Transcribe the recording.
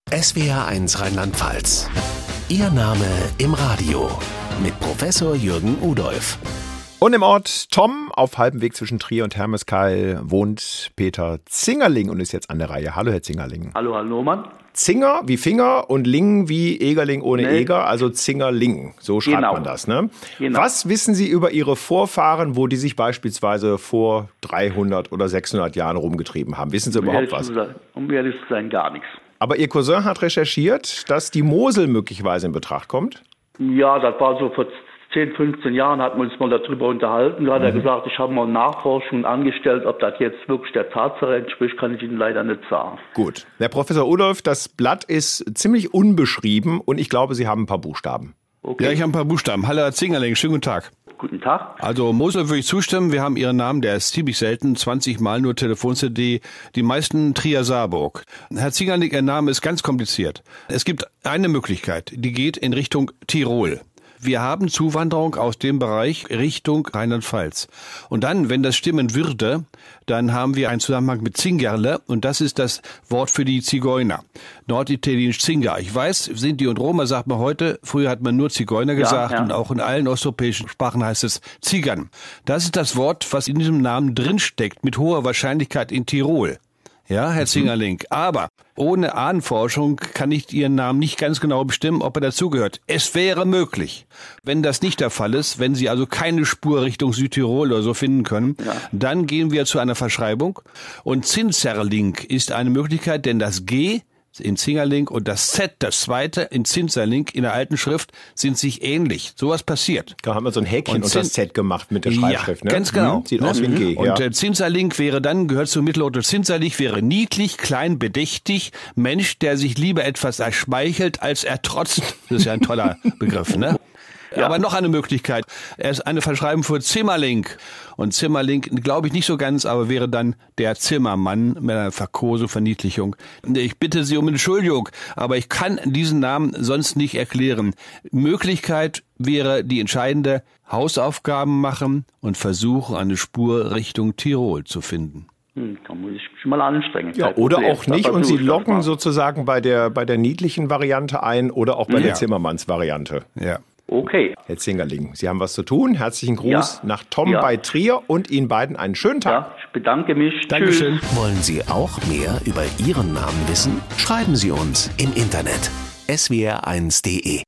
SWR1 Rheinland-Pfalz. Ihr Name im Radio mit Professor Jürgen Udolph. Und im Ort Tom, auf halbem Weg zwischen Trier und Hermeskeil, wohnt Peter Zingerling und ist jetzt an der Reihe. Hallo, Herr Zingerling. Hallo, Herr Lohmann. Zinger wie Finger und Ling wie Egerling ohne Eger, also Zingerling. So schreibt man das, ne? Genau. Was wissen Sie über Ihre Vorfahren, wo die sich beispielsweise vor 300 oder 600 Jahren rumgetrieben haben? Wissen Sie überhaupt was? Um ehrlich zu sein, gar nichts. Aber Ihr Cousin hat recherchiert, dass die Mosel möglicherweise in Betracht kommt? Ja, das war so vor 10, 15 Jahren, hatten wir uns mal darüber unterhalten. Da hat er gesagt, ich habe mal Nachforschungen angestellt, ob das jetzt wirklich der Tatsache entspricht, kann ich Ihnen leider nicht sagen. Gut. Herr Professor Udolph, das Blatt ist ziemlich unbeschrieben und ich glaube, Sie haben ein paar Buchstaben. Okay. Ja, ich habe ein paar Buchstaben. Hallo, Herr Zingerling, schönen guten Tag. Guten Tag. Also Mosel würde ich zustimmen, wir haben Ihren Namen, der ist ziemlich selten, 20 Mal nur Telefon-CD, die meisten Trier-Saarburg. Herr Zingerling, Ihr Name ist ganz kompliziert. Es gibt eine Möglichkeit, die geht in Richtung Tirol. Wir haben Zuwanderung aus dem Bereich Richtung Rheinland-Pfalz. Und dann, wenn das stimmen würde, dann haben wir einen Zusammenhang mit Zingerle und das ist das Wort für die Zigeuner. Norditalienisch Zinger. Ich weiß, Sinti und Roma sagt man heute, früher hat man nur Zigeuner gesagt und auch in allen osteuropäischen Sprachen heißt es Zigern. Das ist das Wort, was in diesem Namen drinsteckt, mit hoher Wahrscheinlichkeit in Tirol. Ja, Herr Zingerling. Aber ohne Ahnenforschung kann ich Ihren Namen nicht ganz genau bestimmen, ob er dazugehört. Es wäre möglich. Wenn das nicht der Fall ist, wenn Sie also keine Spur Richtung Südtirol oder so finden können, dann gehen wir zu einer Verschreibung. Und Zinzerling ist eine Möglichkeit, denn das G in Zingerling und das Z, das zweite, in Zinzerling in der alten Schrift sind sich ähnlich. Sowas passiert. Da haben wir so ein Häkchen unter das Z gemacht mit der Schreibschrift. Ja, ganz genau. Sieht aus wie ein G. Und Zinzerling wäre dann, gehört zum Mittelort Zinzerling, wäre niedlich, klein, bedächtig, Mensch, der sich lieber etwas erschmeichelt, als ertrotzt. Das ist ja ein toller Begriff, ne? Ja. Aber noch eine Möglichkeit. Er ist eine Verschreibung für Zimmerling. Und Zimmerling, glaube ich nicht so ganz, aber wäre dann der Zimmermann mit einer Verkosung, Verniedlichung. Ich bitte Sie um Entschuldigung, aber ich kann diesen Namen sonst nicht erklären. Möglichkeit wäre die entscheidende: Hausaufgaben machen und versuchen, eine Spur Richtung Tirol zu finden. Da muss ich mich mal anstrengen. Ja, oder auch nicht und Sie locken sozusagen bei der niedlichen Variante ein oder auch bei der Zimmermanns-Variante. Ja. Okay. Herr Zingerling, Sie haben was zu tun. Herzlichen Gruß nach Tom bei Trier und Ihnen beiden einen schönen Tag. Ja, ich bedanke mich. Dankeschön. Tschüss. Wollen Sie auch mehr über Ihren Namen wissen? Schreiben Sie uns im Internet swr1.de.